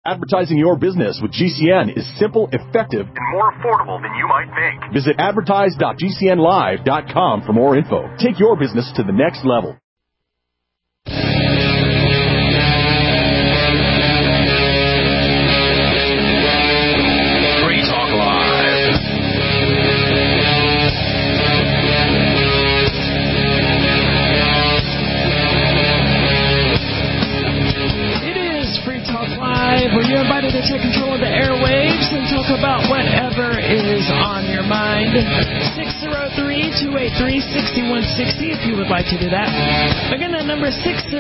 Advertising your business with GCN is simple, effective, and more affordable than you might think. Visit advertise.gcnlive.com for more info. Take your business to the next level. Free Talk Live. It is Free Talk Live, where you're invited to take control of the airwaves and talk about whatever is on your mind. 603-283-6160 if you would like to do that. Again, that number is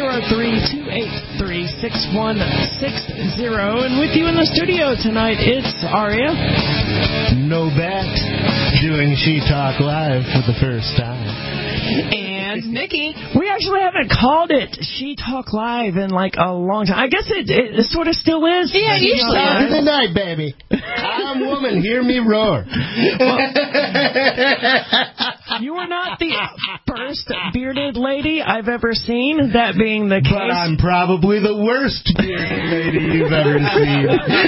603-283-6160. And with you in the studio tonight, it's Aria. No bet. Doing She Talk Live for the first time. And Nikki. We actually haven't called it She Talk Live in like a long time. I guess it sort of still is. Yeah, usually. Saturday night, baby. I'm woman, hear me roar. You are not the first bearded lady I've ever seen, that being the case. But I'm probably the worst bearded lady you've ever seen.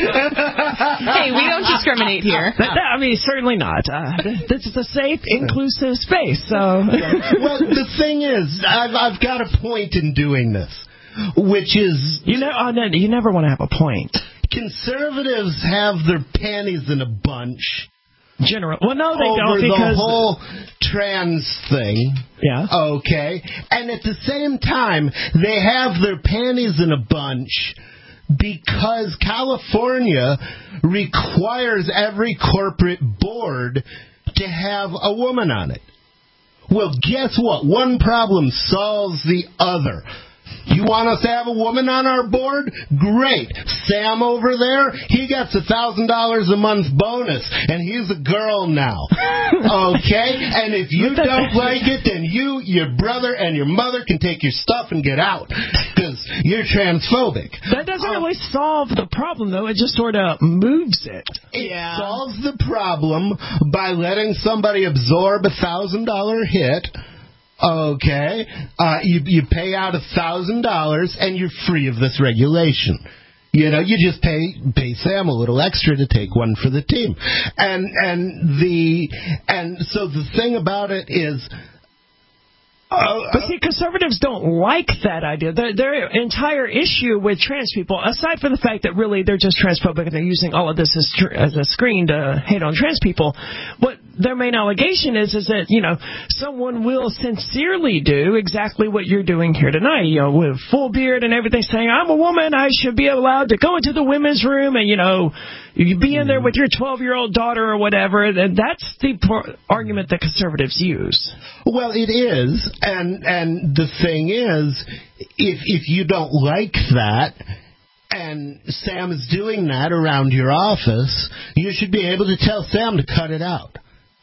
Hey, we don't discriminate here. I mean, certainly not. This is a safe, inclusive space. So, well, the thing is, I've got a point in doing this, which is you never want to have a point. Conservatives have their panties in a bunch. Well, no, they don't, because the whole trans thing. Yeah. Okay. And at the same time, they have their panties in a bunch because California requires every corporate board to have a woman on it. Well, guess what? One problem solves the other. You want us to have a woman on our board? Great. Sam over there, he gets $1,000 a month bonus, and he's a girl now. Okay? And if you don't like it, then you, your brother, and your mother can take your stuff and get out, because you're transphobic. That doesn't really solve the problem, though. It just sort of moves it. It solves the problem by letting somebody absorb $1,000 hit. Okay, you pay out $1,000 and you're free of this regulation. You know, you just pay Sam a little extra to take one for the team, and so the thing about it is. But see, conservatives don't like that idea. Their entire issue with trans people, aside from the fact that really they're just transphobic and they're using all of this as a screen to hate on trans people, what their main allegation is that, you know, someone will sincerely do exactly what you're doing here tonight, you know, with full beard and everything, saying, I'm a woman, I should be allowed to go into the women's room and, you know, you be in there with your 12-year-old daughter or whatever. And that's the argument that conservatives use. Well, it is, and the thing is, if you don't like that, and Sam is doing that around your office, you should be able to tell Sam to cut it out.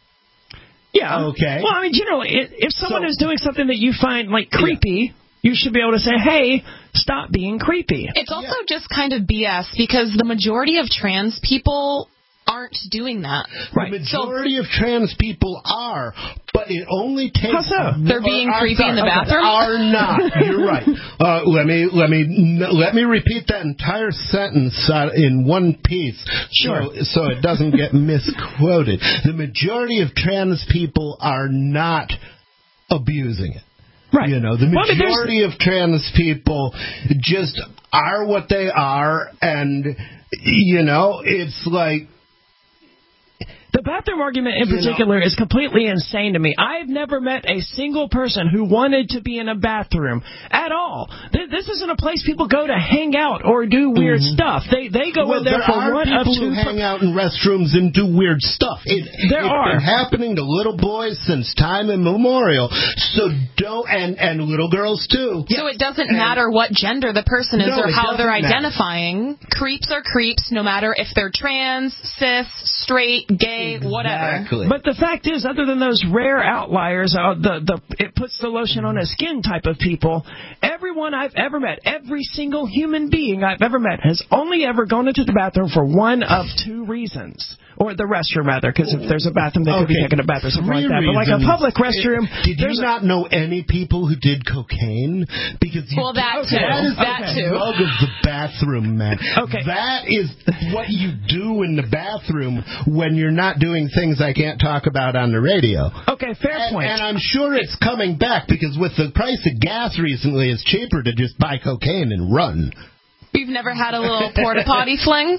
Yeah. Okay. Well, I mean, you know, if someone is doing something that you find, like, creepy, you should be able to say, hey, stop being creepy. It's also just kind of BS, because the majority of trans people aren't doing that. Right. The majority of trans people are, but it only takes... How so? They're being creepy in the bathroom? Are not. You're right. Let me repeat that entire sentence in one piece, sure, so it doesn't get misquoted. The majority of trans people are not abusing it. Right. You know, the majority of trans people just are what they are, and, you know, it's like... The bathroom argument in particular is completely insane to me. I've never met a single person who wanted to be in a bathroom at all. This isn't a place people go to hang out or do weird stuff. They go in there for one of two. There are people who hang out in restrooms and do weird stuff. It's been happening to little boys since time immemorial. So don't, and little girls too. So it doesn't matter what gender the person is or how they're identifying. Creeps are creeps, no matter if they're trans, cis, straight, gay. gay, whatever. Exactly. But the fact is, other than those rare outliers, it puts the lotion on his skin type of people, everyone I've ever met, every single human being I've ever met, has only ever gone into the bathroom for one of two reasons. Or the restroom, rather, because if there's a bathroom, they could be taking a bath or something like that. But like a public restroom... Did you not know any people who did cocaine? Because that too. That is that the too. drug of the bathroom, man. Okay. That is what you do in the bathroom when you're not doing things I can't talk about on the radio. Okay, fair point. And I'm sure it's coming back, because with the price of gas recently, it's cheaper to just buy cocaine and run. You've never had a little porta potty fling?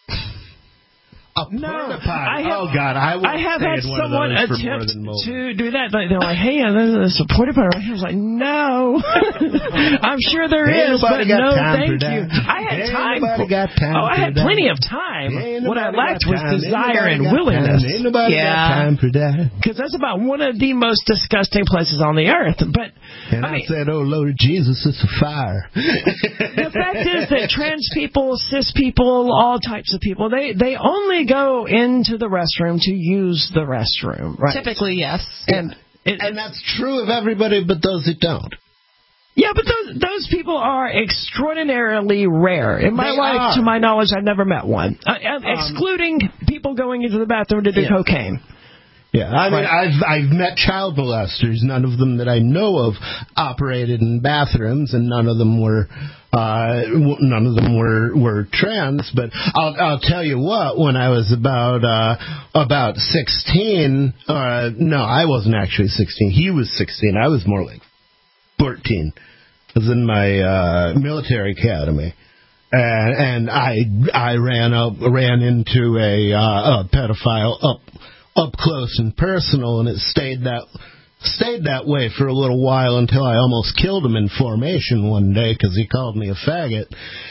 I have had someone attempt to do that. They're like, hey, there's a porta potty. I was like, no. I'm sure there is, but no, thank you. I had time. I had plenty of time. What I lacked was desire and willingness. Ain't nobody got time for that. Because that's about one of the most disgusting places on the earth. But I said, oh, Lord Jesus, it's a fire. The fact is that trans people, cis people, all types of people, they only go into the restroom to use the restroom, right? Typically, yes. And that's true of everybody but those that don't. Yeah, but those people are extraordinarily rare. In my life, to my knowledge, I've never met one. Excluding people going into the bathroom to do cocaine. Yeah, I mean, I've met child molesters. None of them that I know of operated in bathrooms, and none of them were trans. But I'll tell you what. When I was about 16, no, I wasn't actually 16. He was 16. I was more like 14. I was in my military academy. And I ran into a pedophile up close and personal, and it stayed that way for a little while until I almost killed him in formation one day because he called me a faggot,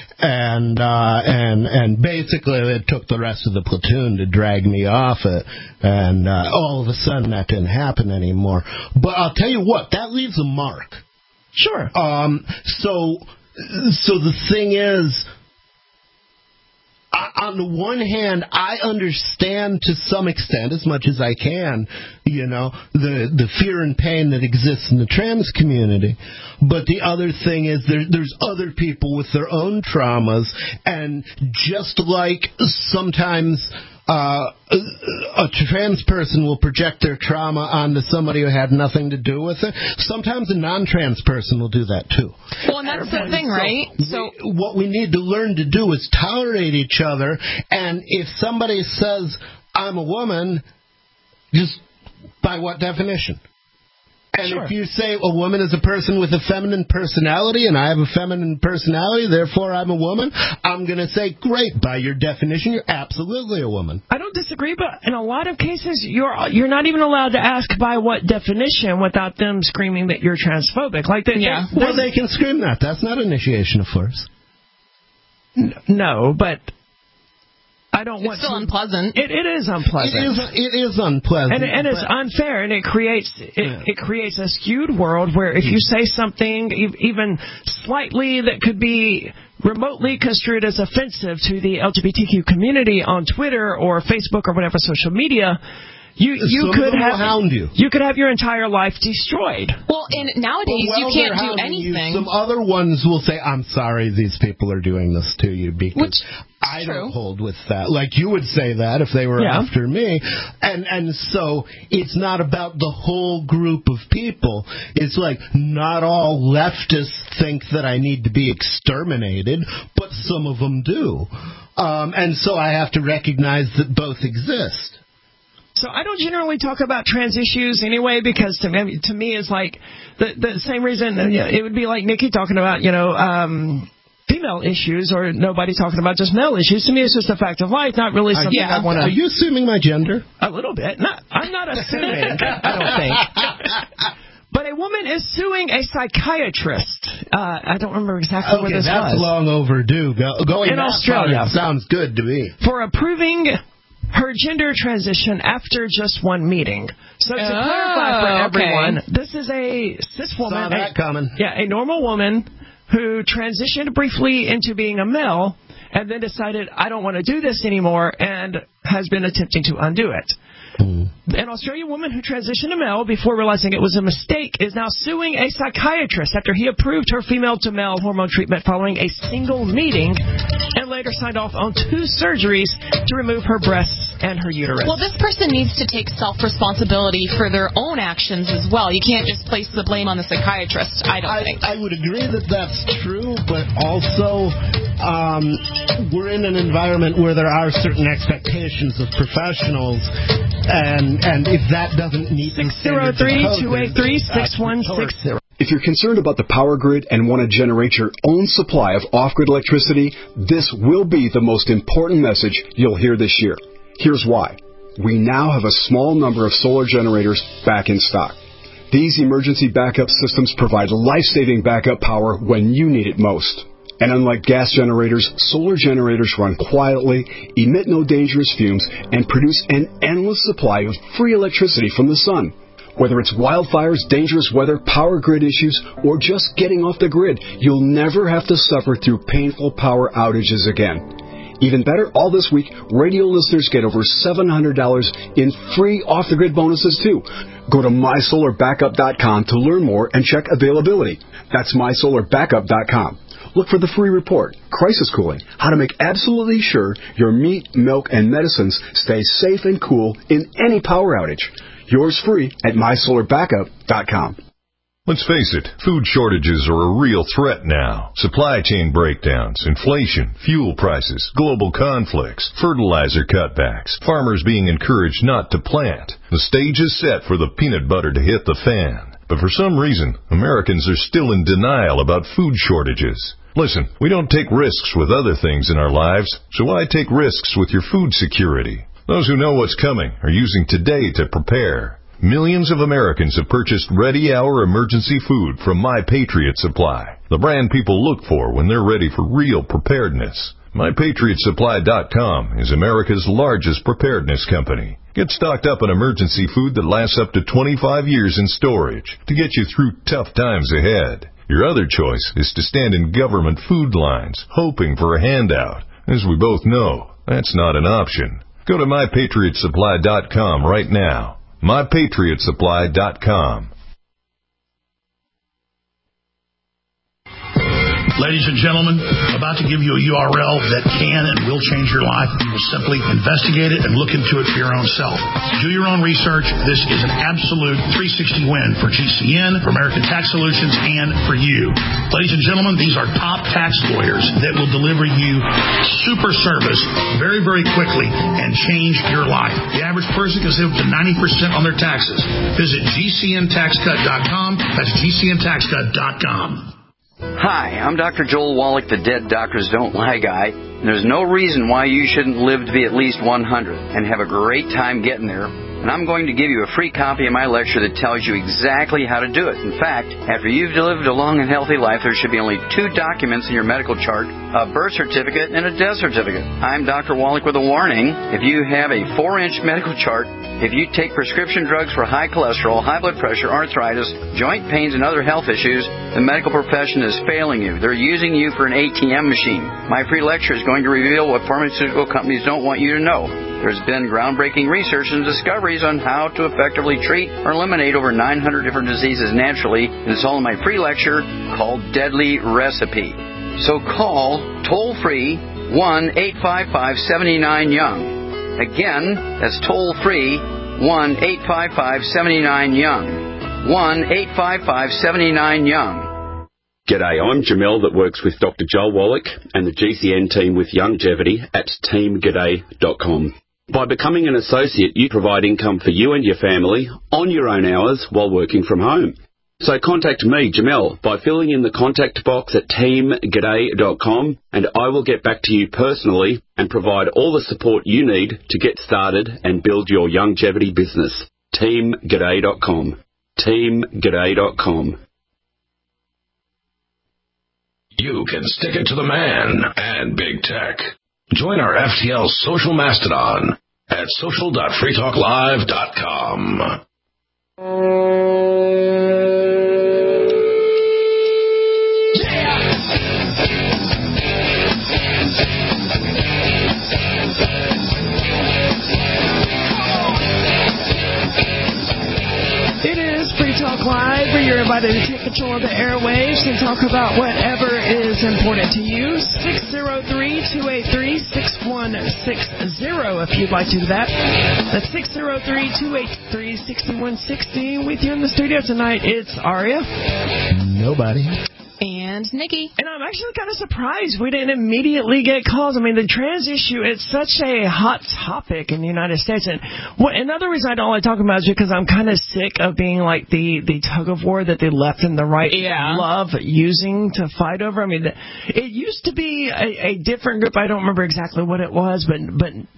and basically it took the rest of the platoon to drag me off it, and all of a sudden that didn't happen anymore. But I'll tell you what, that leaves a mark. Sure. So the thing is, on the one hand, I understand to some extent, as much as I can, the fear and pain that exists in the trans community. But the other thing is there's other people with their own traumas, and just like sometimes a trans person will project their trauma onto somebody who had nothing to do with it, sometimes a non-trans person will do that too. Well, and that's the thing, right? So what we need to learn to do is tolerate each other, and if somebody says, I'm a woman, just by what definition? And if you say a woman is a person with a feminine personality, and I have a feminine personality, therefore I'm a woman, I'm going to say, great, by your definition, you're absolutely a woman. I don't disagree, but in a lot of cases, you're not even allowed to ask by what definition without them screaming that you're transphobic. Like they can scream that. That's not initiation of force. No, but I don't want. It's still unpleasant. It is unpleasant. It is unpleasant, and it's unfair, and it creates a skewed world where if you say something even slightly that could be remotely construed as offensive to the LGBTQ community on Twitter or Facebook or whatever social media, you could have your entire life destroyed. Well, and nowadays you can't do anything. Some other ones will say, I'm sorry these people are doing this to you, because I don't hold with that. Like you would say that if they were after me. And so it's not about the whole group of people. It's like not all leftists think that I need to be exterminated, but some of them do. And so I have to recognize that both exist. So I don't generally talk about trans issues anyway, because to me it's like the same reason it would be like Nikki talking about, female issues, or nobody talking about just male issues. To me, it's just a fact of life, not really something I want to... Are you assuming my gender? A little bit. I'm not assuming, I don't think. But a woman is suing a psychiatrist. I don't remember exactly where this was. Okay, that's long overdue. Going in Australia. Sounds good to me. For approving her gender transition after just one meeting. So to clarify for everyone, this is a cis woman. Saw that coming. Yeah, a normal woman who transitioned briefly into being a male, and then decided, I don't want to do this anymore, and has been attempting to undo it. An Australian woman who transitioned to male before realizing it was a mistake is now suing a psychiatrist after he approved her female-to-male hormone treatment following a single meeting and later signed off on 2 surgeries to remove her breasts and her uterus. Well, this person needs to take self-responsibility for their own actions as well. You can't just place the blame on the psychiatrist, I don't think. I would agree that that's true, but also we're in an environment where there are certain expectations of professionals, and if that doesn't meet 603-283-6160. If you're concerned about the power grid and want to generate your own supply of off-grid electricity, this will be the most important message you'll hear this year. Here's why. We now have a small number of solar generators back in stock. These emergency backup systems provide life-saving backup power when you need it most. And unlike gas generators, solar generators run quietly, emit no dangerous fumes, and produce an endless supply of free electricity from the sun. Whether it's wildfires, dangerous weather, power grid issues, or just getting off the grid, you'll never have to suffer through painful power outages again. Even better, all this week, radio listeners get over $700 in free off-the-grid bonuses, too. Go to mysolarbackup.com to learn more and check availability. That's mysolarbackup.com. Look for the free report, Crisis Cooling, how to make absolutely sure your meat, milk, and medicines stay safe and cool in any power outage. Yours free at mysolarbackup.com. Let's face it, food shortages are a real threat now. Supply chain breakdowns, inflation, fuel prices, global conflicts, fertilizer cutbacks, farmers being encouraged not to plant. The stage is set for the peanut butter to hit the fan. But for some reason, Americans are still in denial about food shortages. Listen, we don't take risks with other things in our lives, so why take risks with your food security? Those who know what's coming are using today to prepare. Millions of Americans have purchased ready-hour emergency food from My Patriot Supply, the brand people look for when they're ready for real preparedness. MyPatriotSupply.com is America's largest preparedness company. Get stocked up on emergency food that lasts up to 25 years in storage to get you through tough times ahead. Your other choice is to stand in government food lines, hoping for a handout. As we both know, that's not an option. Go to MyPatriotSupply.com right now. MyPatriotSupply.com. Ladies and gentlemen, about to give you a URL that can and will change your life. You will simply investigate it and look into it for your own self. Do your own research. This is an absolute 360 win for GCN, for American Tax Solutions, and for you. Ladies and gentlemen, these are top tax lawyers that will deliver you super service very, very quickly and change your life. The average person can save up to 90% on their taxes. Visit GCNTaxCut.com. That's GCNTaxCut.com. Hi, I'm Dr. Joel Wallach, the Dead Doctors Don't Lie guy. And there's no reason why you shouldn't live to be at least 100 and have a great time getting there. And I'm going to give you a free copy of my lecture that tells you exactly how to do it. In fact, after you've lived a long and healthy life, there should be only 2 documents in your medical chart, a birth certificate and a death certificate. I'm Dr. Wallach with a warning. If you have a 4-inch medical chart, if you take prescription drugs for high cholesterol, high blood pressure, arthritis, joint pains, and other health issues, the medical profession is failing you. They're using you for an ATM machine. My free lecture is going to reveal what pharmaceutical companies don't want you to know. There's been groundbreaking research and discoveries on how to effectively treat or eliminate over 900 different diseases naturally, and it's all in my free lecture called Deadly Recipe. So call toll-free 1-855-79-YOUNG. Again, that's toll-free 1-855-79-YOUNG. 1-855-79-YOUNG. G'day, I'm Jamel that works with Dr. Joel Wallach and the GCN team with Longevity at teamg'day.com. By becoming an associate, you provide income for you and your family on your own hours while working from home. So contact me, Jamel, by filling in the contact box at teamg'day.com, and I will get back to you personally and provide all the support you need to get started and build your longevity business. teamg'day.com. teamg'day.com. You can stick it to the man and big tech. Join our FTL social mastodon at social.freetalklive.com. somebody to take control of the airwaves and talk about whatever is important to you. 603-283-6160 if you'd like to do that. That's 603-283-6160. With you in the studio tonight, it's Aria. Nobody. And Nikki. And I'm actually kind of surprised we didn't immediately get calls. I mean, the trans issue, it's such a hot topic in the United States. And another reason I don't like talking about it is because I'm kind of sick of being like the tug of war that the left and the right love using to fight over. I mean, it used to be a different group. I don't remember exactly what it was, but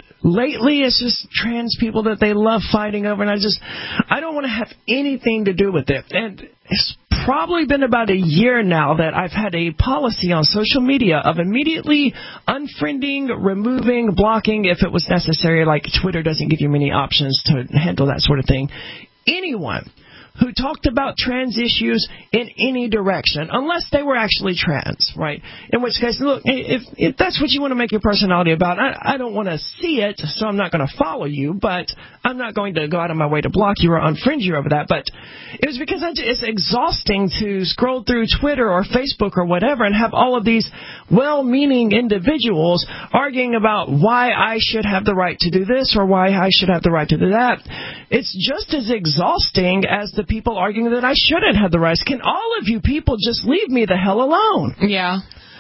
lately it's just trans people that they love fighting over. And I don't want to have anything to do with it. And it's probably been about a year now that I've had a policy on social media of immediately unfriending, removing, blocking if it was necessary. Like Twitter doesn't give you many options to handle that sort of thing. Anyone who talked about trans issues in any direction, unless they were actually trans, right? In which case, look, if that's what you want to make your personality about, I don't want to see it, so I'm not going to follow you, but I'm not going to go out of my way to block you or unfriend you over that. But it was because it's exhausting to scroll through Twitter or Facebook or whatever and have all of these well-meaning individuals arguing about why I should have the right to do this or why I should have the right to do that. It's just as exhausting as the people arguing that I shouldn't have the rights. Can all of you people just leave me the hell alone? Yeah.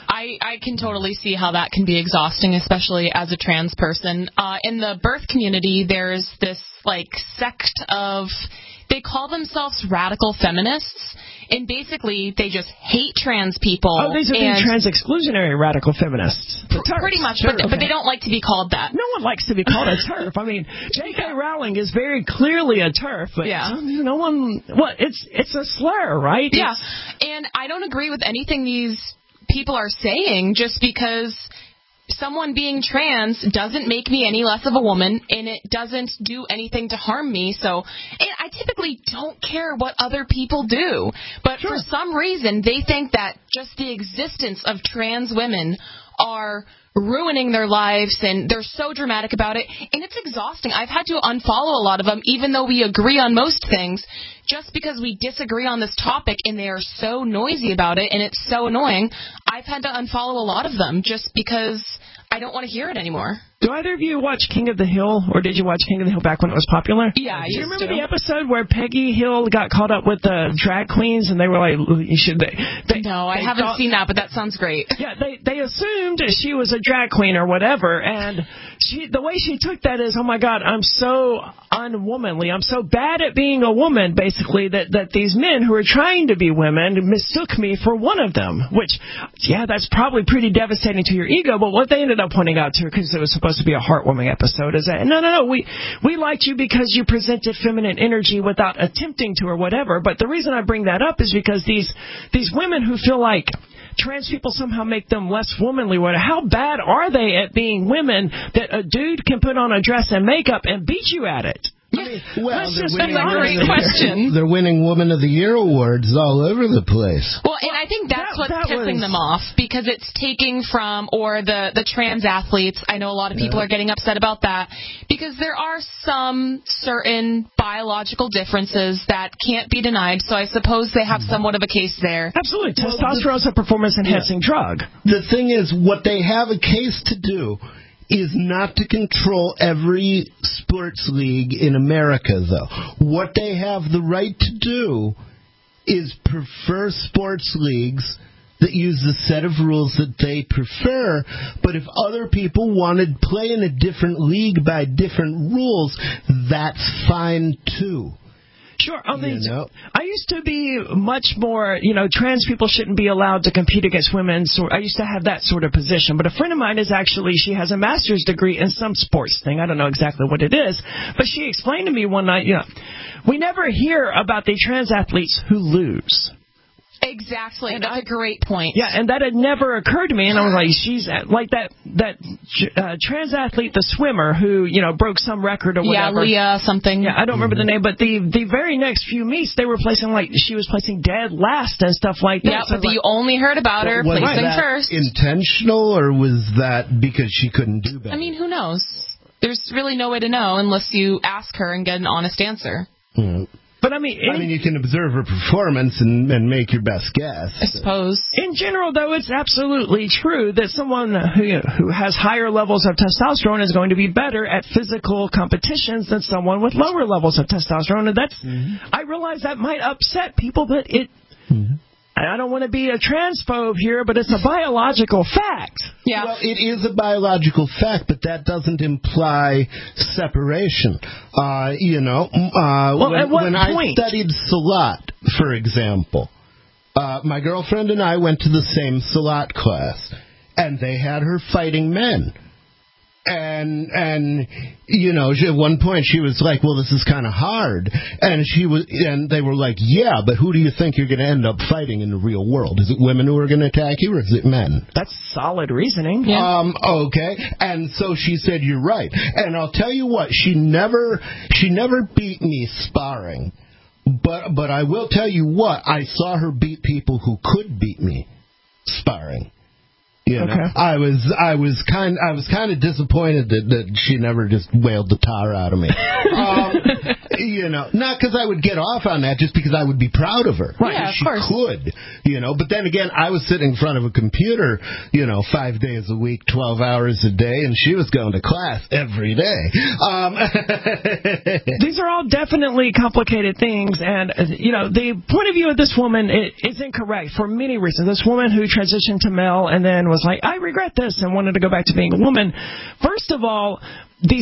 I can totally see how that can be exhausting, especially as a trans person. In the birth community, there's this, sect of, they call themselves radical feminists, and basically they just hate trans people. Oh, these are the trans-exclusionary radical feminists. Pretty much, but they don't like to be called that. No one likes to be called a TERF. I mean, J.K. Rowling is very clearly a TERF, but no one... Well, it's a slur, right? Yeah, and I don't agree with anything these people are saying just because someone being trans doesn't make me any less of a woman, and it doesn't do anything to harm me. So I typically don't care what other people do. But for some reason, they think that just the existence of trans women are ruining their lives, and they're so dramatic about it, and it's exhausting. I've had to unfollow a lot of them, even though we agree on most things, just because we disagree on this topic, and they are so noisy about it, and it's so annoying. I've had to unfollow a lot of them just because I don't want to hear it anymore. Do either of you watch King of the Hill, or did you watch King of the Hill back when it was popular? Yeah, I used to. Do you remember the episode where Peggy Hill got caught up with the drag queens, and they were like, No, I haven't seen that, but that sounds great. Yeah, they assumed she was a drag queen or whatever, and the way she took that is, oh my God, I'm so unwomanly, I'm so bad at being a woman, basically, that these men who are trying to be women mistook me for one of them, which, that's probably pretty devastating to your ego, but what they ended up pointing out to her, because it was supposed to be a heartwarming episode, is that, no, we liked you because you presented feminine energy without attempting to or whatever, but the reason I bring that up is because these women who feel like trans people somehow make them less womanly, how bad are they at being women that a dude can put on a dress and makeup and beat you at it? That's a great question. They're winning Woman of the Year awards all over the place. Well, and I think that's what's pissing them off, because it's taking from, or the trans athletes. I know a lot of people are getting upset about that, because there are some certain biological differences that can't be denied, so I suppose they have somewhat of a case there. Absolutely. Testosterone is a performance-enhancing drug. The thing is, what they have a case to do is not to control every sports league in America, though. What they have the right to do is prefer sports leagues that use the set of rules that they prefer, but if other people wanted to play in a different league by different rules, that's fine, too. Sure. I used to be much more, trans people shouldn't be allowed to compete against women. So I used to have that sort of position. But a friend of mine she has a master's degree in some sports thing. I don't know exactly what it is. But she explained to me one night, we never hear about the trans athletes who lose. Exactly. And that's a great point. Yeah, and that had never occurred to me. And I was like, she's like that trans athlete, the swimmer, who, broke some record or whatever. Yeah, Leah something. Yeah, I don't remember the name. But the very next few meets, they were placing, she was placing dead last and stuff like that. Yeah, so but you only heard about her placing first. Intentional, or was that because she couldn't do better? I mean, who knows? There's really no way to know unless you ask her and get an honest answer. Mm. But I mean, you can observe her performance and make your best guess. I suppose. In general, though, it's absolutely true that someone who has higher levels of testosterone is going to be better at physical competitions than someone with lower levels of testosterone. And that's, I realize that might upset people, but I don't want to be a transphobe here, but it's a biological fact. Yeah. Well, it is a biological fact, but that doesn't imply separation. When I studied Salat, for example, my girlfriend and I went to the same Salat class, and they had her fighting men. And at one point she was like, well, this is kind of hard. And they were like, yeah, but who do you think you're going to end up fighting in the real world? Is it women who are going to attack you, or is it men? That's solid reasoning. Yeah. Okay. And so she said, you're right. And I'll tell you what, she never beat me sparring. But I will tell you what, I saw her beat people who could beat me sparring. Okay. I was kind of disappointed that she never just wailed the tar out of me. Not because I would get off on that, just because I would be proud of her. Right. Yeah, she of course. could. But then again, I was sitting in front of a computer, 5 days a week, 12 hours a day, and she was going to class every day. These are all definitely complicated things, and the point of view of this woman is incorrect for many reasons. This woman who transitioned to male and then was like, I regret this, and wanted to go back to being a woman. First of all, the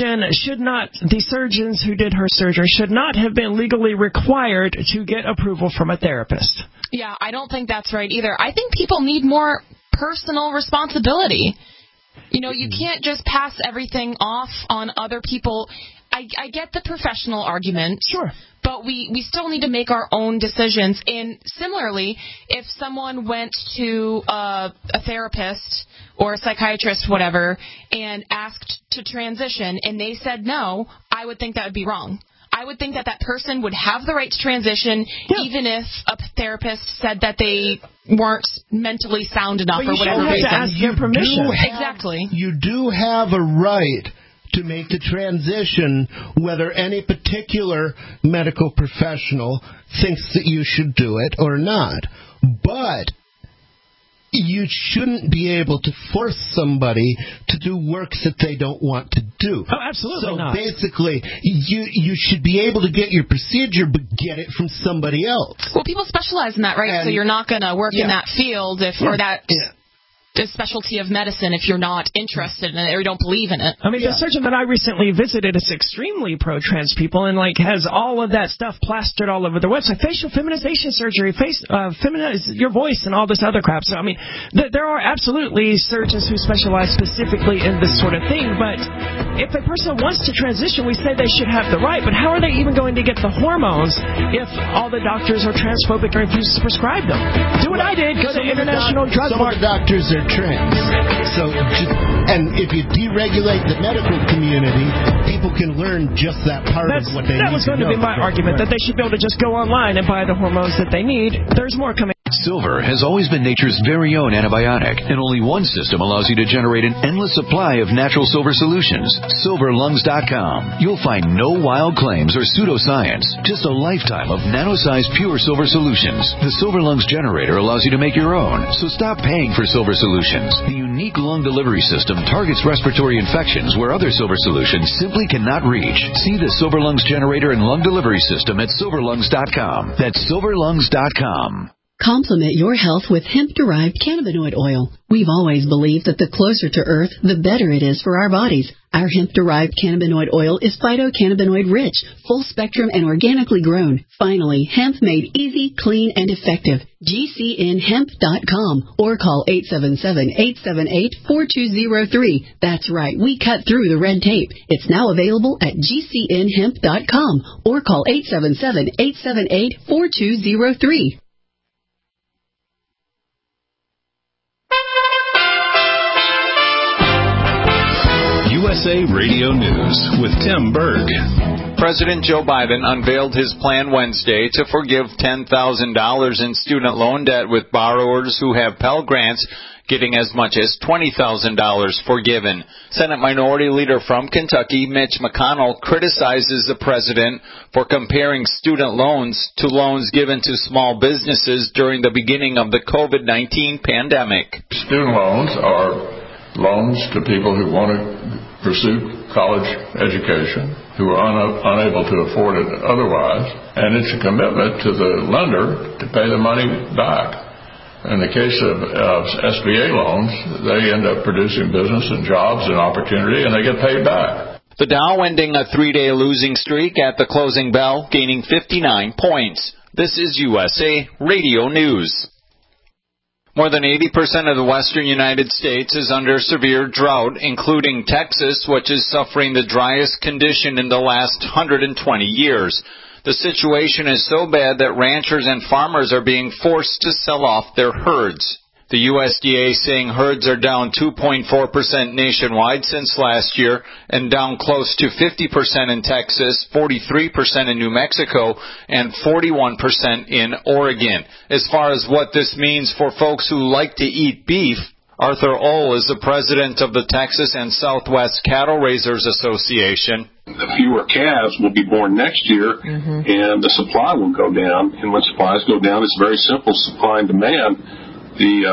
surgeons who did her surgery should not have been legally required to get approval from a therapist. Yeah, I don't think that's right either. I think people need more personal responsibility. You can't just pass everything off on other people. I get the professional argument. Sure. But we still need to make our own decisions. And similarly, if someone went to a therapist or a psychiatrist, whatever, and asked to transition and they said no, I would think that would be wrong. I would think that person would have the right to transition, even if a therapist said that they weren't mentally sound enough or whatever reason. You have to ask their permission. Exactly. You do have a right to make the transition, whether any particular medical professional thinks that you should do it or not. But you shouldn't be able to force somebody to do work that they don't want to do. Oh, absolutely not. So basically, you should be able to get your procedure, but get it from somebody else. Well, people specialize in that, right? And, so you're not going to work in that field or that... Yeah. The specialty of medicine if you're not interested in it or you don't believe in it. I mean, the surgeon that I recently visited is extremely pro-trans people and, has all of that stuff plastered all over their website. Facial feminization surgery, feminize your voice, and all this other crap. So, I mean, there are absolutely surgeons who specialize specifically in this sort of thing, but if a person wants to transition, we say they should have the right, but how are they even going to get the hormones if all the doctors are transphobic or refuse to prescribe them? Do what I did, go to International Drug Mart. Some of the doctors are trans. And if you deregulate the medical community, people can learn just that part of what they need to know. That was going to be my argument, that they should be able to just go online and buy the hormones that they need. There's more coming. Silver has always been nature's very own antibiotic, and only one system allows you to generate an endless supply of natural silver solutions. SilverLungs.com. You'll find no wild claims or pseudoscience, just a lifetime of nano-sized pure silver solutions. The Silver Lungs generator allows you to make your own, so stop paying for silver solutions. The unique lung delivery system targets respiratory infections where other silver solutions simply cannot reach. See the Silver Lungs generator and lung delivery system at SilverLungs.com. That's SilverLungs.com. Complement your health with hemp-derived cannabinoid oil. We've always believed that the closer to Earth, the better it is for our bodies. Our hemp-derived cannabinoid oil is phytocannabinoid rich, full-spectrum, and organically grown. Finally, hemp made easy, clean, and effective. GCNhemp.com or call 877-878-4203. That's right, we cut through the red tape. It's now available at GCNhemp.com or call 877-878-4203. USA Radio News with Tim Berg. President Joe Biden unveiled his plan Wednesday to forgive $10,000 in student loan debt with borrowers who have Pell Grants getting as much as $20,000 forgiven. Senate Minority Leader from Kentucky, Mitch McConnell, criticizes the president for comparing student loans to loans given to small businesses during the beginning of the COVID-19 pandemic. Student loans are loans to people who want to pursue college education, who are unable to afford it otherwise, and it's a commitment to the lender to pay the money back. In the case of SBA loans, they end up producing business and jobs and opportunity, and they get paid back. The Dow ending a 3-day losing streak at the closing bell, gaining 59 points. This is USA Radio News. More than 80% of the western United States is under severe drought, including Texas, which is suffering the driest condition in the last 120 years. The situation is so bad that ranchers and farmers are being forced to sell off their herds. The USDA saying herds are down 2.4% nationwide since last year and down close to 50% in Texas, 43% in New Mexico, and 41% in Oregon. As far as what this means for folks who like to eat beef, Arthur Ohl is the president of the Texas and Southwest Cattle Raisers Association. The fewer calves will be born next year, and the supply will go down. And when supplies go down, it's very simple, supply and demand. The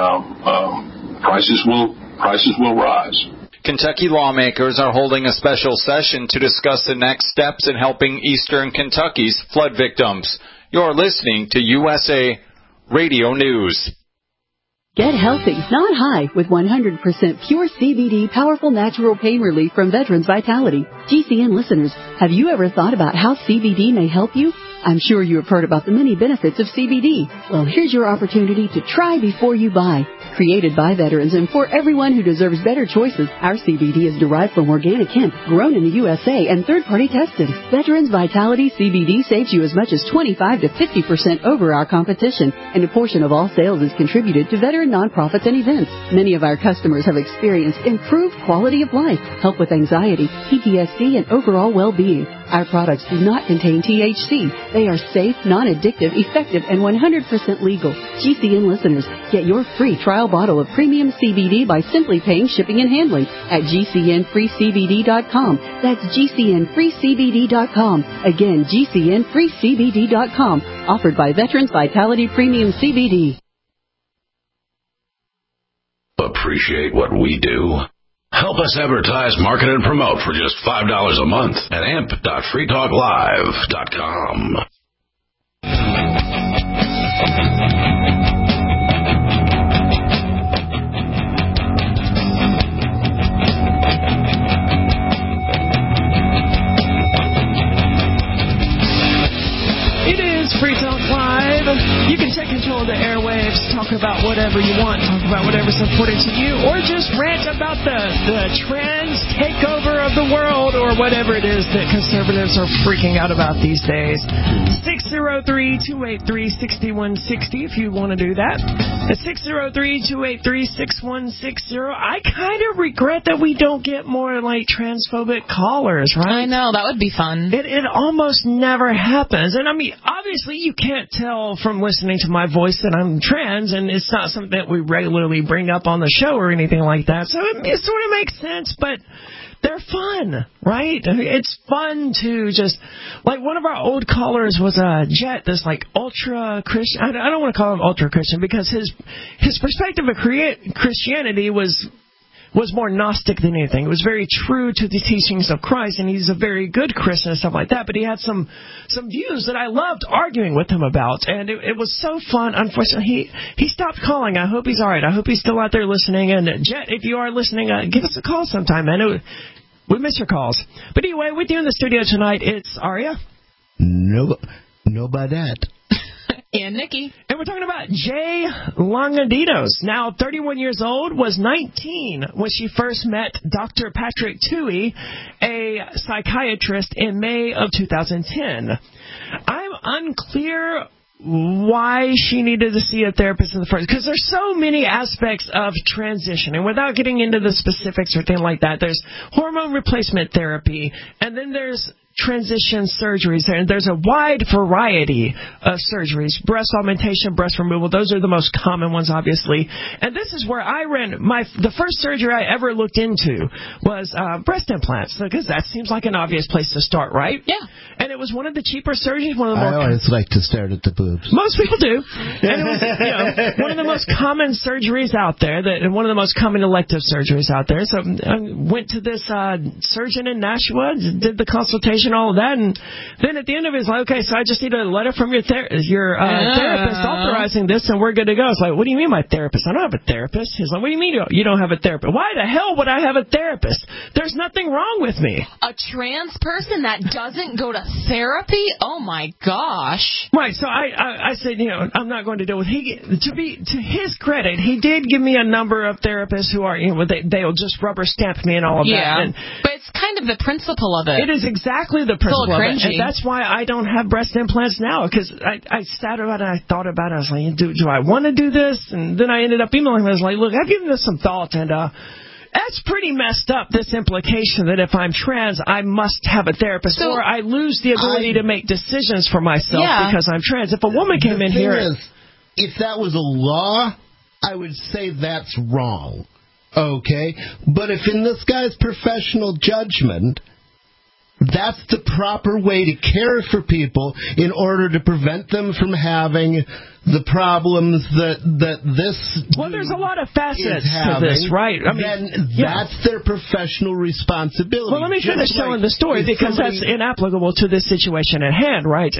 prices will rise. Kentucky lawmakers are holding a special session to discuss the next steps in helping eastern Kentucky's flood victims. You're listening to USA Radio News. Get healthy, not high, with 100% pure CBD powerful natural pain relief from Veterans Vitality. GCN listeners, have you ever thought about how CBD may help you? I'm sure you have heard about the many benefits of CBD. Well, here's your opportunity to try before you buy. Created by veterans and for everyone who deserves better choices, our CBD is derived from organic hemp, grown in the USA, and third-party tested. Veterans Vitality CBD saves you as much as 25 to 50% over our competition, and a portion of all sales is contributed to veteran nonprofits and events. Many of our customers have experienced improved quality of life, help with anxiety, PTSD, and overall well-being. Our products do not contain THC. They are safe, non-addictive, effective, and 100% legal. GCN listeners, get your free trial bottle of premium CBD by simply paying shipping and handling at GCNFreeCBD.com. That's GCNFreeCBD.com. Again, GCNFreeCBD.com. Offered by Veterans Vitality Premium CBD. Appreciate what we do? Help us advertise, market, and promote for just $5 a month at amp.freetalklive.com. It is Free Talk Live. You can take control of the airwaves, talk about whatever you want, talk about whatever's important to you, or just rant about the trans takeover of the world or whatever it is that conservatives are freaking out about these days. 603-283-6160 if you want to do that. It's 603-283-6160. I kind of regret that we don't get more, like, transphobic callers, right? I know, that would be fun. It almost never happens. And, I mean, obviously you can't tell from listening to my voice that I'm trans, and it's not something that we regularly bring up on the show or anything like that. So it sort of makes sense, but they're fun, right? I mean, it's fun to just, like, one of our old callers was Jet, this, like, ultra-Christian. I don't want to call him ultra-Christian because his perspective of Christianity was more Gnostic than anything. It was very true to the teachings of Christ, and he's a very good Christian and stuff like that, but he had some views that I loved arguing with him about, and it was so fun. Unfortunately, he stopped calling. I hope he's all right. I hope he's still out there listening, and Jet, if you are listening, give us a call sometime, man. We miss your calls. But anyway, with you in the studio tonight, it's Aria. No, by that. And Nikki. And we're talking about Jay Longaninos, now 31 years old, was 19 when she first met Dr. Patrick Tuohy, a psychiatrist, in May of 2010. I'm unclear why she needed to see a therapist in the first, because there's so many aspects of transition, and without getting into the specifics or anything like that, there's hormone replacement therapy, and then there's transition surgeries, and there's a wide variety of surgeries. Breast augmentation, breast removal, those are the most common ones, obviously. And this is where I ran the first surgery I ever looked into was breast implants, because that seems like an obvious place to start, right? Yeah. And it was one of the cheaper surgeries. One of the I always like to start at the boobs. Most people do. And it was one of the most common surgeries out there, and one of the most common elective surgeries out there. So I went to this surgeon in Nashua, did the consultation, all of that, and then at the end of it, it's like, okay, so I just need a letter from your therapist authorizing this, and we're good to go. It's like, what do you mean my therapist? I don't have a therapist. He's like, what do you mean you don't have a therapist? Why the hell would I have a therapist? There's nothing wrong with me. A trans person that doesn't go to therapy? Oh my gosh. Right, so I said, I'm not going to deal with to his credit, he did give me a number of therapists who are, they'll just rubber stamp me and all of that. Yeah, but it's kind of the principle of it. It is exactly the principle of it. And that's why I don't have breast implants now, because I sat about it, I thought about it, I was like, do I want to do this? And then I ended up emailing him. I was like, look, I've given this some thought, and that's pretty messed up, this implication that if I'm trans, I must have a therapist, or I lose the ability to make decisions for myself because I'm trans. If a woman came in here... If that was a law, I would say that's wrong. Okay? But if in this guy's professional judgment, that's the proper way to care for people in order to prevent them from having the problems that this there's a lot of facets to this, right? I mean, that's their professional responsibility. Well, let me finish telling the story, because that's inapplicable to this situation at hand, right?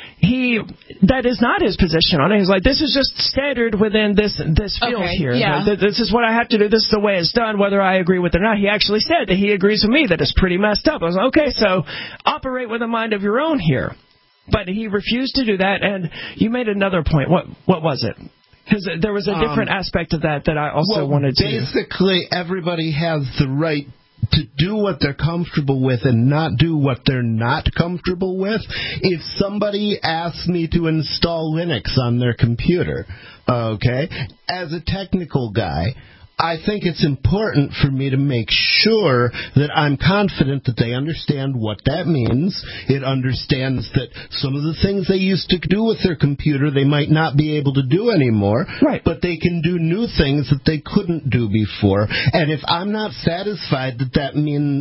That is not his position on it. He's like, this is just standard within this field here. Yeah. This is what I have to do. This is the way it's done, whether I agree with it or not. He actually said that he agrees with me that it's pretty messed up. I was like, okay, so operate with a mind of your own here. But he refused to do that, and you made another point. What was it? Because there was a different aspect of that I also wanted to... Basically, everybody has the right to do what they're comfortable with and not do what they're not comfortable with. If somebody asks me to install Linux on their computer, okay, as a technical guy, I think it's important for me to make sure that I'm confident that they understand what that means. It understands that some of the things they used to do with their computer they might not be able to do anymore, right? But they can do new things that they couldn't do before. And if I'm not satisfied that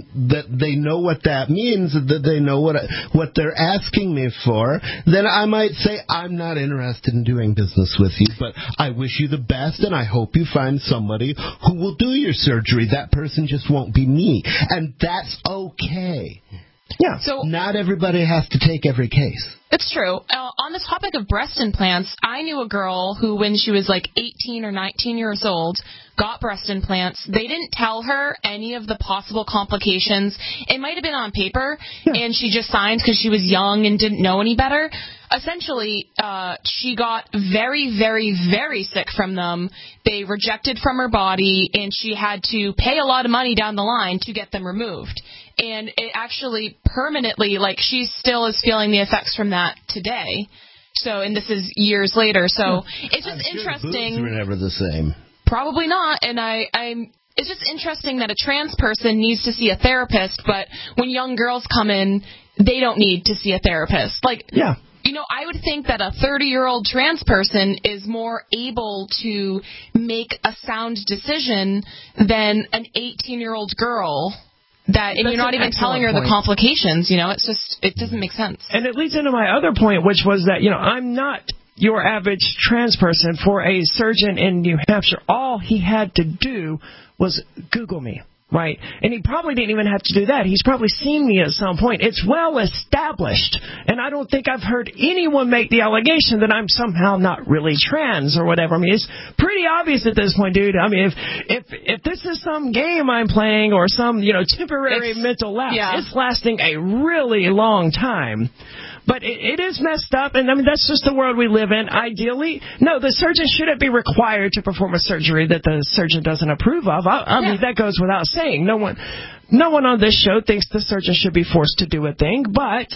they know what that means, that they know what they're asking me for, then I might say, I'm not interested in doing business with you, but I wish you the best, and I hope you find somebody who will do your surgery. That person just won't be me. And that's okay. Yeah. So not everybody has to take every case. It's true. On the topic of breast implants, I knew a girl who, when she was like 18 or 19 years old, got breast implants. They didn't tell her any of the possible complications. It might have been on paper, and she just signed because she was young and didn't know any better. Essentially, she got very, very, very sick from them. They rejected from her body, and she had to pay a lot of money down the line to get them removed. And it actually permanently, like, she still is feeling the effects from that today. So, and this is years later. So, it's just interesting. Boobs were never the same. Probably not. And it's just interesting that a trans person needs to see a therapist, but when young girls come in, they don't need to see a therapist. Like, yeah. I would think that a 30-year-old trans person is more able to make a sound decision than an 18-year-old girl. And you're not even telling her the complications, it's just, it doesn't make sense. And it leads into my other point, which was that, I'm not your average trans person. For a surgeon in New Hampshire, all he had to do was Google me. Right? And he probably didn't even have to do that. He's probably seen me at some point. It's well established. And I don't think I've heard anyone make the allegation that I'm somehow not really trans or whatever. I mean, it's pretty obvious at this point, dude. I mean, if this is some game I'm playing or some, temporary mental lapse, it's lasting a really long time. But it is messed up, and I mean, that's just the world we live in. Ideally, no, the surgeon shouldn't be required to perform a surgery that the surgeon doesn't approve of. I mean, that goes without saying. No one on this show thinks the surgeon should be forced to do a thing, but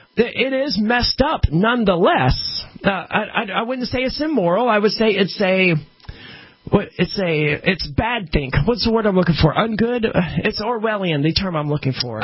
it is messed up nonetheless. I wouldn't say it's immoral. I would say it's it's bad think. What's the word I'm looking for? Ungood? It's Orwellian, the term I'm looking for.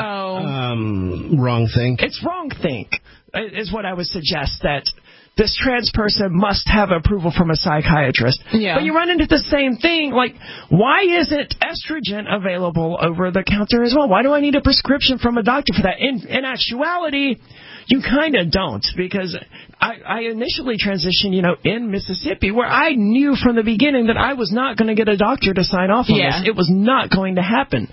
Wrong think. It's wrong think, is what I would suggest, that this trans person must have approval from a psychiatrist. Yeah. But you run into the same thing, like, why isn't estrogen available over the counter as well? Why do I need a prescription from a doctor for that? In actuality, you kind of don't, because I initially transitioned, in Mississippi, where I knew from the beginning that I was not going to get a doctor to sign off on this. It was not going to happen.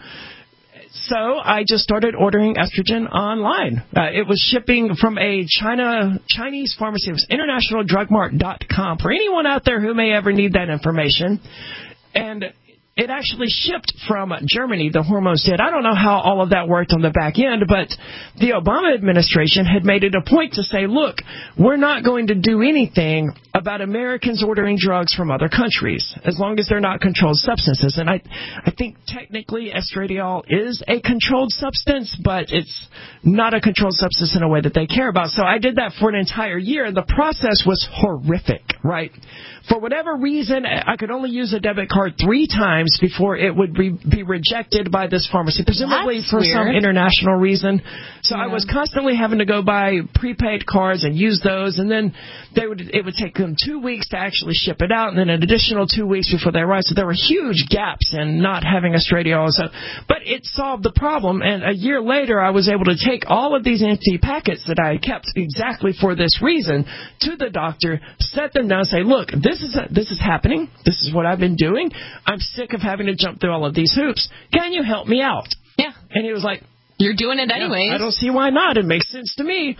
So I just started ordering estrogen online. It was shipping from a Chinese pharmacy. It was internationaldrugmart.com. For anyone out there who may ever need that information. And it actually shipped from Germany, the hormones did. I don't know how all of that worked on the back end, but the Obama administration had made it a point to say, look, we're not going to do anything about Americans ordering drugs from other countries, as long as they're not controlled substances. And I think technically estradiol is a controlled substance, but it's not a controlled substance in a way that they care about. So I did that for an entire year, and the process was horrific, right? For whatever reason, I could only use a debit card 3 times before it would be rejected by this pharmacy, presumably for some international reason. So I was constantly having to go buy prepaid cards and use those, and then it would take them 2 weeks to actually ship it out, and then an additional 2 weeks before they arrived. So there were huge gaps in not having estradiol. But it solved the problem, and a year later I was able to take all of these empty packets that I kept exactly for this reason to the doctor, set them down, and say, look, this is happening. This is what I've been doing. I'm sick of having to jump through all of these hoops. Can you help me out? Yeah. And he was like, you're doing it anyways. I don't see why not. It makes sense to me.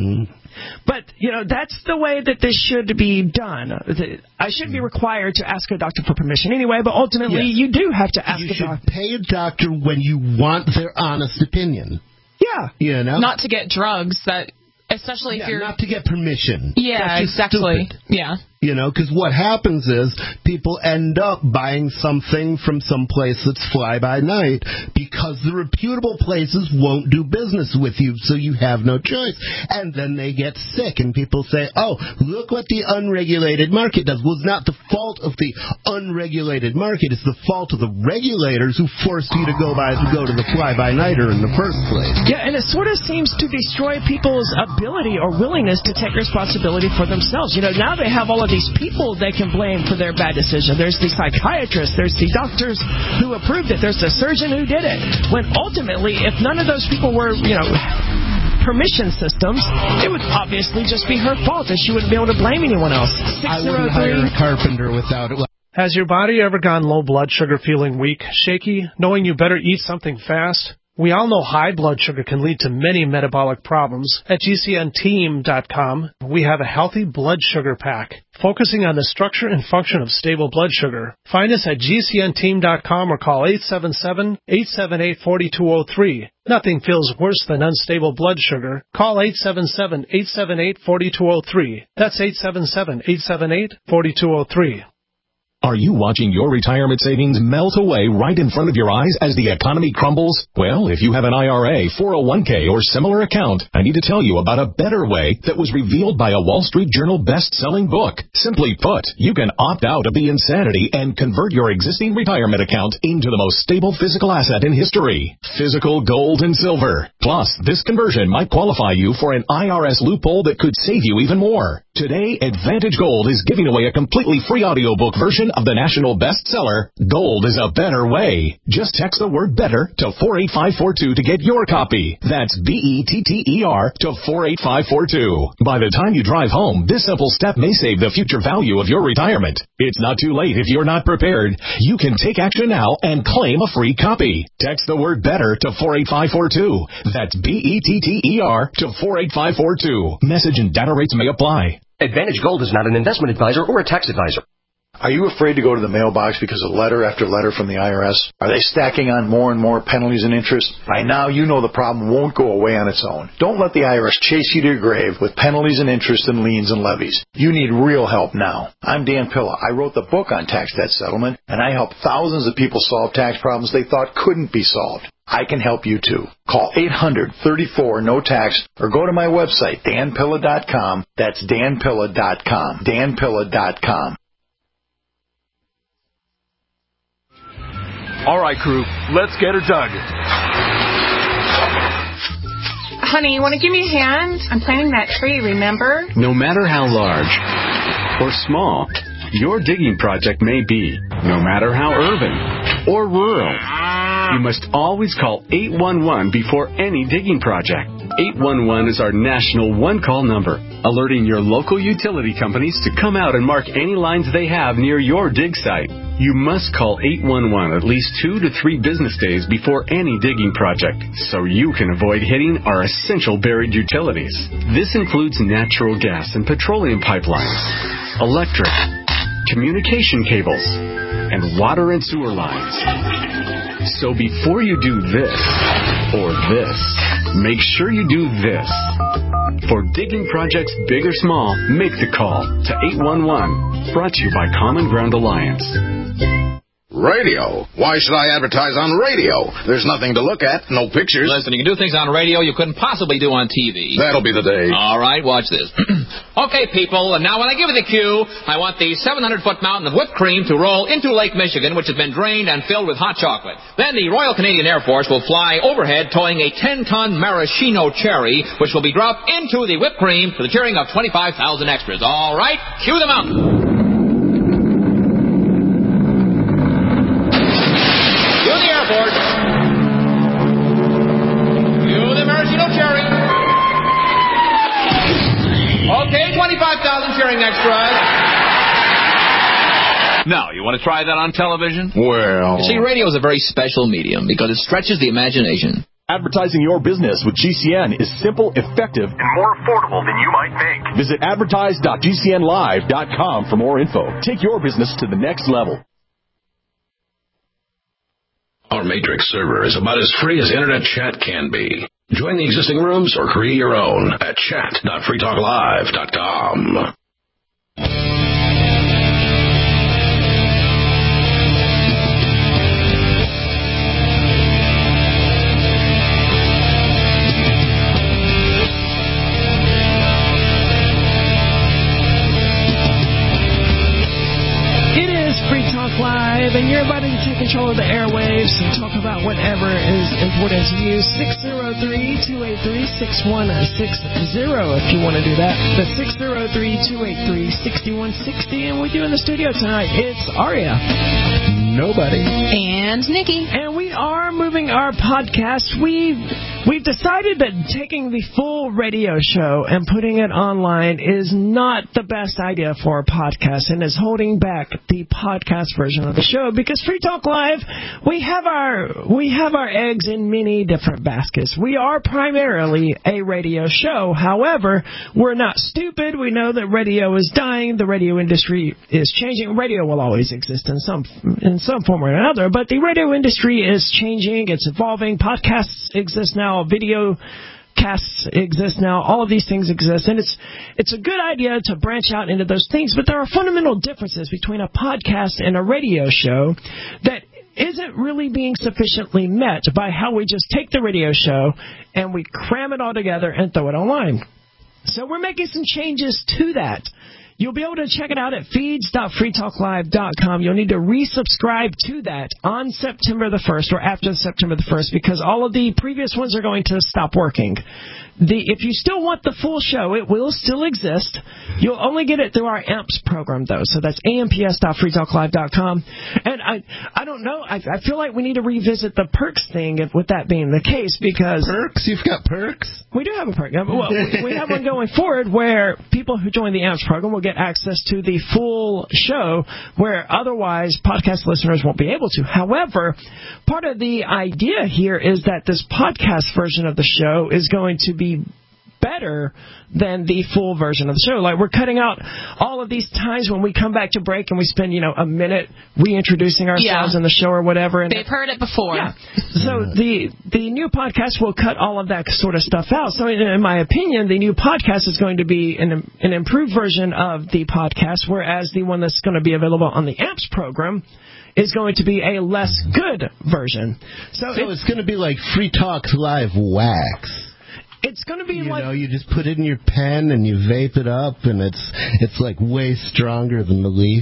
But, that's the way that this should be done. I shouldn't be required to ask a doctor for permission anyway, but ultimately you do have to ask a doctor. You should pay a doctor when you want their honest opinion. Yeah. Not to get drugs that... Especially if you're... not to get permission. Yeah, exactly. Stupid. Yeah. Because what happens is people end up buying something from some place that's fly-by-night because the reputable places won't do business with you, so you have no choice. And then they get sick, and people say, oh, look what the unregulated market does. Well, it's not the fault of the unregulated market. It's the fault of the regulators who forced you to go to the fly-by-nighter in the first place. Yeah, and it sort of seems to destroy people's ability or willingness to take responsibility for themselves. Now they have all of these people they can blame for their bad decision. There's the psychiatrists, there's the doctors who approved it, there's the surgeon who did it. When ultimately, if none of those people were, permission systems, it would obviously just be her fault, and she wouldn't be able to blame anyone else. I wouldn't hire a carpenter without it. Has your body ever gone low blood sugar, feeling weak, shaky, knowing you better eat something fast? We all know high blood sugar can lead to many metabolic problems. At GCNteam.com, we have a healthy blood sugar pack, focusing on the structure and function of stable blood sugar. Find us at GCNteam.com or call 877-878-4203. Nothing feels worse than unstable blood sugar. Call 877-878-4203. That's 877-878-4203. Are you watching your retirement savings melt away right in front of your eyes as the economy crumbles? Well, if you have an IRA, 401k, or similar account, I need to tell you about a better way that was revealed by a Wall Street Journal best-selling book. Simply put, you can opt out of the insanity and convert your existing retirement account into the most stable physical asset in history, physical gold and silver. Plus, this conversion might qualify you for an IRS loophole that could save you even more. Today, Advantage Gold is giving away a completely free audiobook version of the national bestseller, Gold is a Better Way. Just text the word BETTER to 48542 to get your copy. That's BETTER to 48542. By the time you drive home, this simple step may save the future value of your retirement. It's not too late if you're not prepared. You can take action now and claim a free copy. Text the word BETTER to 48542. That's BETTER to 48542. Message and data rates may apply. Advantage Gold is not an investment advisor or a tax advisor. Are you afraid to go to the mailbox because of letter after letter from the IRS? Are they stacking on more and more penalties and interest? By now, you know the problem won't go away on its own. Don't let the IRS chase you to your grave with penalties and interest and liens and levies. You need real help now. I'm Dan Pilla. I wrote the book on tax debt settlement, and I help thousands of people solve tax problems they thought couldn't be solved. I can help you too. Call 800-34-NO-TAX or go to my website, danpilla.com. That's danpilla.com. danpilla.com. All right, crew, let's get her dug. Honey, you want to give me a hand? I'm planting that tree, remember? No matter how large or small your digging project may be, no matter how urban or rural, you must always call 811 before any digging project. 811 is our national one-call number, alerting your local utility companies to come out and mark any lines they have near your dig site. You must call 811 at least 2 to 3 business days before any digging project, so you can avoid hitting our essential buried utilities. This includes natural gas and petroleum pipelines, electric, communication cables, and water and sewer lines. So before you do this or this, make sure you do this. For digging projects big or small, make the call to 811. Brought to you by Common Ground Alliance. Radio? Why should I advertise on radio? There's nothing to look at, no pictures. Listen, you can do things on radio you couldn't possibly do on TV. That'll be the day. All right, watch this. Okay, people, and now when I give you the cue, I want the 700-foot mountain of whipped cream to roll into Lake Michigan, which has been drained and filled with hot chocolate. Then the Royal Canadian Air Force will fly overhead towing a 10-ton maraschino cherry, which will be dropped into the whipped cream to the cheering of 25,000 extras. All right, cue the mountain. Okay, 25,000 cheering extras. Now, you want to try that on television? Well... You see, radio is a very special medium because it stretches the imagination. Advertising your business with GCN is simple, effective, and more affordable than you might think. Visit advertise.gcnlive.com for more info. Take your business to the next level. Our Matrix server is about as free as internet chat can be. Join the existing rooms or create your own at chat.freetalklive.com. Free Talk Live, and you're about to take control of the airwaves and talk about whatever is important to you. 603-283-6160 if you want to do that. That's 603-283-6160. And with you in the studio tonight, it's Aria. Nobody. And Nikki. And we are moving our podcast. We've decided that taking the full radio show and putting it online is not the best idea for a podcast, and is holding back the podcast version of the show, because Free Talk Live, we have our eggs in many different baskets. We are primarily a radio show. However, we're not stupid. We know that radio is dying. The radio industry is changing. Radio will always exist in some form or another, but the radio industry is changing. It's evolving. Podcasts exist now. Video casts exist now. All of these things exist, and it's a good idea to branch out into those things, but there are fundamental differences between a podcast and a radio show that isn't really being sufficiently met by how we just take the radio show and we cram it all together and throw it online. So we're making some changes to that. You'll be able to check it out at feeds.freetalklive.com. You'll need to resubscribe to that on September the 1st or after September the 1st, because all of the previous ones are going to stop working. If you still want the full show, it will still exist. You'll only get it through our AMPS program, though. So that's amps.freetalklive.com. And I don't know. I feel like we need to revisit the perks thing, with that being the case, because... Perks? You've got perks? We do have a perk. Well, we have one going forward where people who join the AMPS program will get access to the full show, where otherwise podcast listeners won't be able to. However, part of the idea here is that this podcast version of the show is going to be better than the full version of the show. Like, we're cutting out all of these times when we come back to break and we spend, a minute reintroducing ourselves in the show or whatever. And they've heard it before. Yeah. So the new podcast will cut all of that sort of stuff out. So in my opinion, the new podcast is going to be an improved version of the podcast, whereas the one that's going to be available on the AMPS program is going to be a less good version. So it's going to be like Free Talk Live Wax. It's going to be you just put it in your pen and you vape it up, and it's like way stronger than the leaf.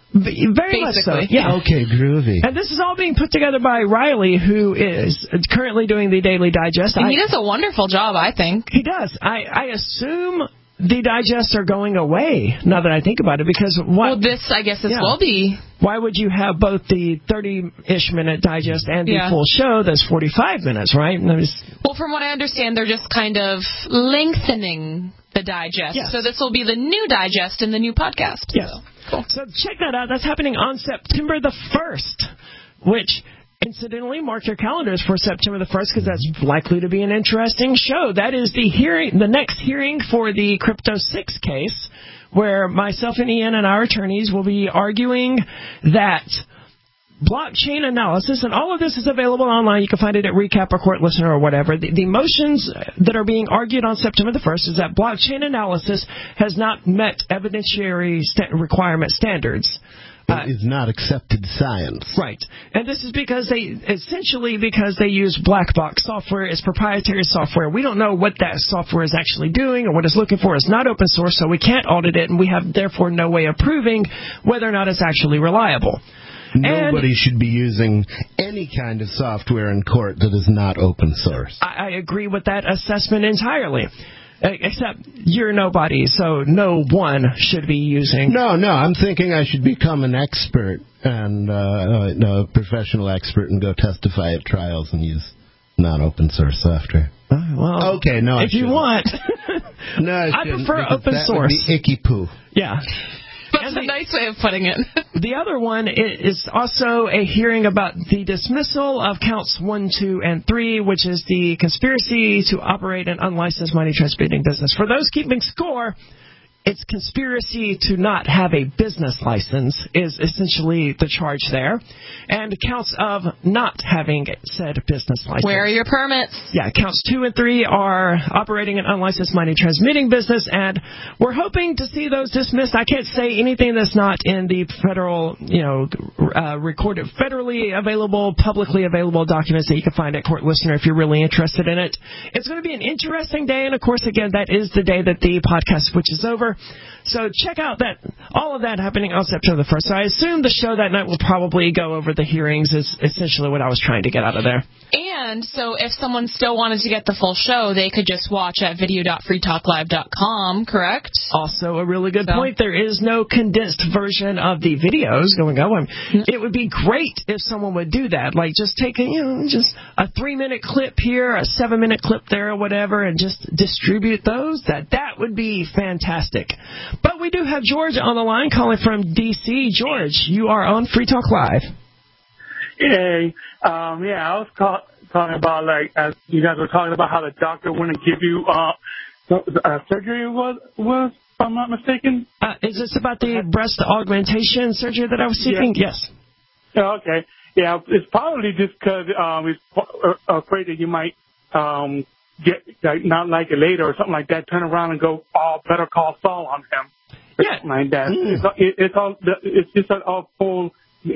Very much so. Yeah. Okay, groovy. And this is all being put together by Riley, who is currently doing the Daily Digest. And he does a wonderful job, I think. He does. I assume the digests are going away, now that I think about it, because this, I guess, will be. Why would you have both the 30-ish minute digest and the full show that's 45 minutes, right? Well, from what I understand, they're just kind of lengthening the digest. Yes. So this will be the new digest in the new podcast. Yes. Cool. So check that out. That's happening on September the 1st, which... incidentally, mark your calendars for September the 1st, because that's likely to be an interesting show. That is the next hearing for the Crypto 6 case, where myself and Ian and our attorneys will be arguing that blockchain analysis, and all of this is available online. You can find it at Recap or Court Listener or whatever. The motions that are being argued on September the 1st is that blockchain analysis has not met evidentiary requirement standards. Is not accepted science. Right. And this is because they use black box software. It's proprietary software. We don't know what that software is actually doing or what it's looking for. It's not open source, so we can't audit it, and we have therefore no way of proving whether or not it's actually reliable. Nobody should be using any kind of software in court that is not open source. I agree with that assessment entirely. Except you're nobody, so no one should be using... No, I'm thinking I should become an expert and a professional expert and go testify at trials and use non-open source software. Well, okay, no, if you want. No, I prefer open source. That would be icky poo. Yeah. That's a nice way of putting it. The other one is also a hearing about the dismissal of counts 1, 2, and 3, which is the conspiracy to operate an unlicensed money transmitting business. For those keeping score, it's conspiracy to not have a business license is essentially the charge there. And counts of not having said business license. Where are your permits? Yeah, counts 2 and 3 are operating an unlicensed money transmitting business, and we're hoping to see those dismissed. I can't say anything that's not in the federal, recorded, federally available, publicly available documents that you can find at Court Listener if you're really interested in it. It's going to be an interesting day, and of course, again, that is the day that the podcast switches over. So check out all of that happening on September the 1st. So I assume the show that night will probably go over the hearings is essentially what I was trying to get out of there. And so if someone still wanted to get the full show, they could just watch at video.freetalklive.com, correct? Also a really good point. There is no condensed version of the videos going on. It would be great if someone would do that. Like just take just a 3-minute clip here, a 7-minute clip there or whatever, and just distribute those. That would be fantastic. But we do have George on the line calling from D.C. George, you are on Free Talk Live. Hey, I was talking about, as you guys were talking about how the doctor wouldn't give you surgery was, if I'm not mistaken. Is this about the breast augmentation surgery that I was seeking? Yes. Okay. Yeah, it's probably just because he's afraid that you might get not like it later or something like that, turn around and go, better call Saul on him. Yeah. Like that. It's just a full,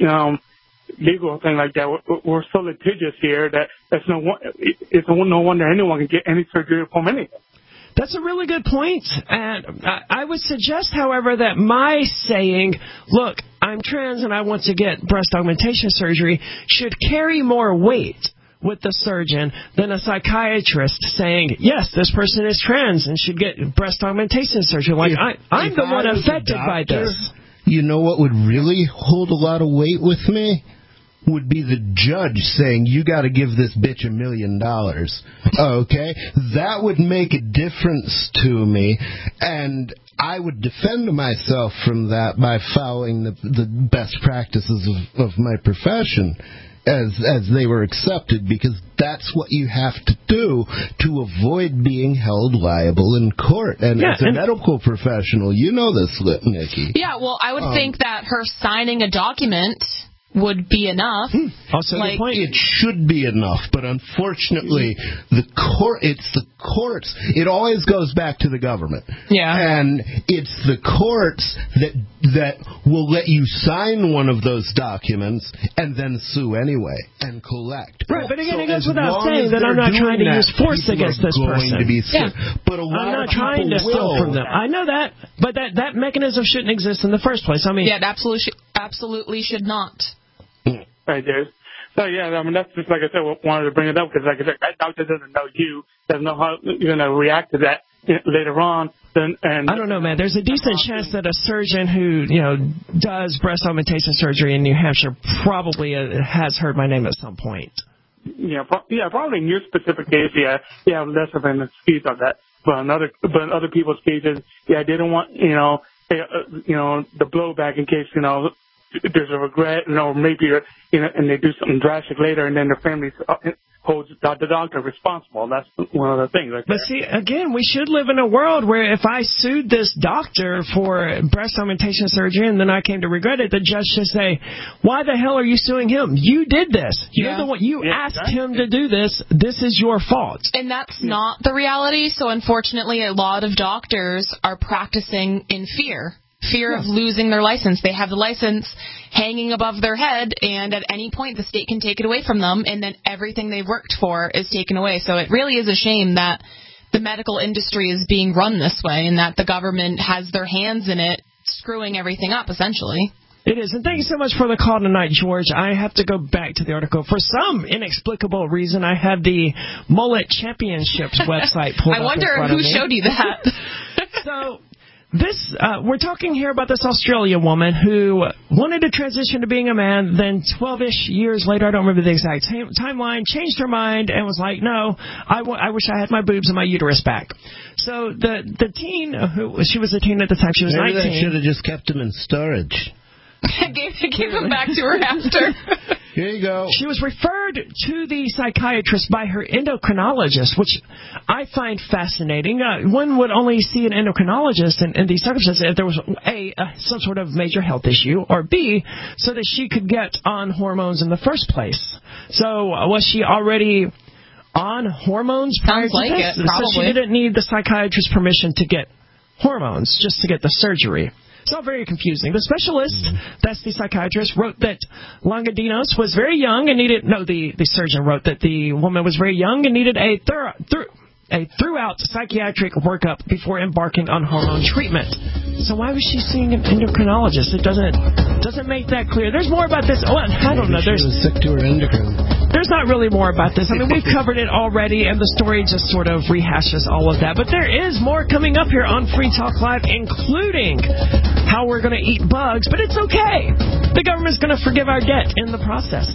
legal thing like that. We're so litigious here that it's no wonder anyone can get any surgery from anything. That's a really good point. And I would suggest, however, that my saying, look, I'm trans and I want to get breast augmentation surgery should carry more weight with the surgeon than a psychiatrist saying, yes, this person is trans and should get breast augmentation surgery. I'm the one affected by this. You know what would really hold a lot of weight with me? Would be the judge saying, you got to give this bitch $1 million. Okay? That would make a difference to me, and I would defend myself from that by following the best practices of my profession as they were accepted, because that's what you have to do to avoid being held liable in court. And as a medical professional, you know this, Nikki. Yeah, well, I would think that her signing a document would be enough. Also, it should be enough, but unfortunately, it's the courts. It always goes back to the government. Yeah. And it's the courts that will let you sign one of those documents and then sue anyway and collect. Right, but again, it goes without saying that I'm not trying to use force against this person. But a lot I'm not trying to steal from them. I know that, but that mechanism shouldn't exist in the first place. I mean, yeah, it absolutely should not. Right there. So yeah, I mean that's just like I said, wanted to bring it up because like I said, that doctor doesn't know you, doesn't know how you're gonna react to that later on. And I don't know, man. There's a decent chance that a surgeon who does breast augmentation surgery in New Hampshire probably has heard my name at some point. Yeah, probably in your specific case, you have less of an excuse on that. But in other people's cases, they didn't want the blowback in case there's a regret, maybe and they do something drastic later, and then the family holds the doctor responsible. That's one of the things. But see, again, we should live in a world where if I sued this doctor for breast augmentation surgery and then I came to regret it, the judge should say, "Why the hell are you suing him? You did this. You're the one. You asked him to do this. This is your fault." And that's not the reality. So unfortunately, a lot of doctors are practicing in fear of losing their license. They have the license hanging above their head, and at any point the state can take it away from them, and then everything they've worked for is taken away. So it really is a shame that the medical industry is being run this way and that the government has their hands in it, screwing everything up, essentially. It is. And thank you so much for the call tonight, George. I have to go back to the article. For some inexplicable reason, I have the Mullet Championships website pulled up. I wonder who showed you that. So we're talking here about this Australian woman who wanted to transition to being a man, then 12-ish years later, I don't remember the exact timeline, changed her mind and was like, no, I wish I had my boobs and my uterus back. So the teen, she was a teen at the time, she was 19. Maybe they should have just kept him in storage. Give him back to her after. Here you go. She was referred to the psychiatrist by her endocrinologist, which I find fascinating. One would only see an endocrinologist in these circumstances if there was A, some sort of major health issue, or B, so that she could get on hormones in the first place. So was she already on hormones prior to this? Probably. So she didn't need the psychiatrist's permission to get hormones, just to get the surgery. It's all very confusing. The specialist, that's the psychiatrist, wrote that Longadinos was very young and the surgeon wrote that the woman was very young and needed a throughout psychiatric workup before embarking on hormone treatment. So why was she seeing an endocrinologist? It doesn't make that clear. There's more about this. Oh, I don't know. She was sick to her endocrine. There's not really more about this. I mean, we've covered it already, and the story just sort of rehashes all of that. But there is more coming up here on Free Talk Live, including how we're going to eat bugs. But it's okay. The government's going to forgive our debt in the process.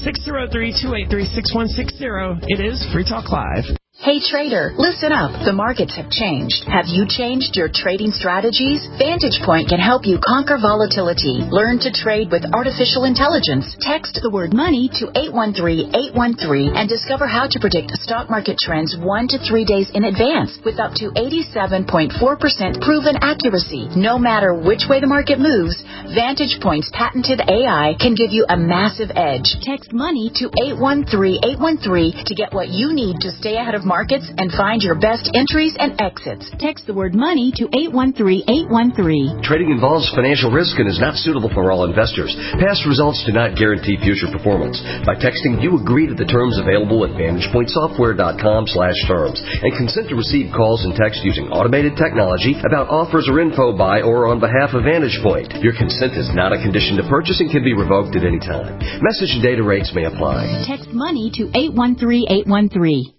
603-283-6160. It is Free Talk Live. Hey trader, listen up. The markets have changed. Have you changed your trading strategies? Vantage Point can help you conquer volatility. Learn to trade with artificial intelligence. Text the word money to 813-813 and discover how to predict stock market trends 1 to 3 days in advance with up to 87.4% proven accuracy. No matter which way the market moves, Vantage Point's patented AI can give you a massive edge. Text money to 813-813 to get what you need to stay ahead of markets and find your best entries and exits. Text the word money to 813-813. Trading involves financial risk and is not suitable for all investors. Past results do not guarantee future performance. By texting, you agree to the terms available at VantagePointSoftware.com/terms and consent to receive calls and text using automated technology about offers or info by or on behalf of Vantage Point. Your consent is not a condition to purchase and can be revoked at any time. Message and data rates may apply. Text money to 813-813.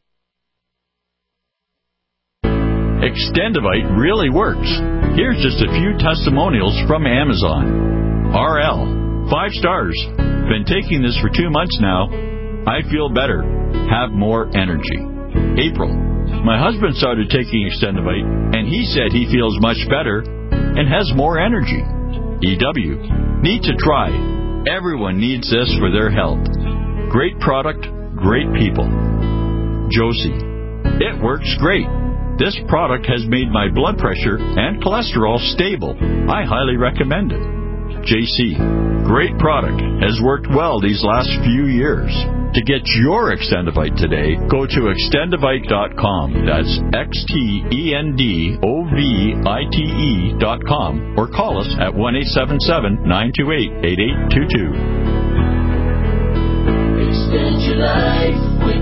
Extendivite really works. Here's just a few testimonials from Amazon. RL, 5 stars. Been taking this for 2 months now. I feel better. Have more energy. April, my husband started taking Extendivite, and he said he feels much better and has more energy. EW, need to try. Everyone needs this for their health. Great product, great people. Josie, it works great. This product has made my blood pressure and cholesterol stable. I highly recommend it. JC. Great product. Has worked well these last few years. To get your Extendovite today, go to extendovite.com. That's XTENDOVITE.com or call us at 1-877-928-8822. Extend your life with